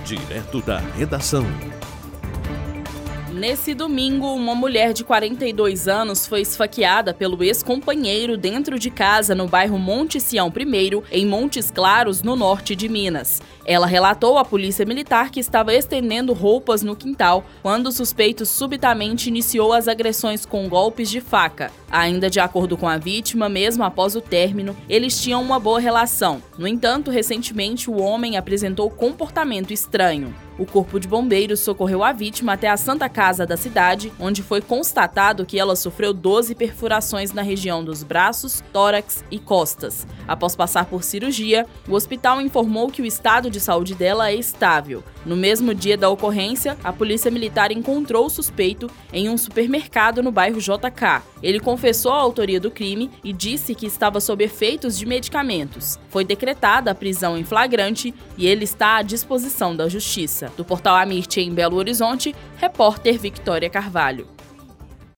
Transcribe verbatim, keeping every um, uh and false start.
Direto da redação. Nesse domingo, uma mulher de quarenta e dois anos foi esfaqueada pelo ex-companheiro dentro de casa no bairro Monte Sião I, em Montes Claros, no norte de Minas. Ela relatou à polícia militar que estava estendendo roupas no quintal quando o suspeito subitamente iniciou as agressões com golpes de faca. Ainda de acordo com a vítima, mesmo após o término, eles tinham uma boa relação. No entanto, recentemente o homem apresentou comportamento estranho. O corpo de bombeiros socorreu a vítima até a Santa Casa da cidade, onde foi constatado que ela sofreu doze perfurações na região dos braços, tórax e costas. Após passar por cirurgia, o hospital informou que o estado de saúde dela é estável. No mesmo dia da ocorrência, a polícia militar encontrou o suspeito em um supermercado no bairro J K. Ele confessou a autoria do crime e disse que estava sob efeitos de medicamentos. Foi decretada a prisão em flagrante e ele está à disposição da justiça. Do portal Amirte em Belo Horizonte, repórter Victória Carvalho.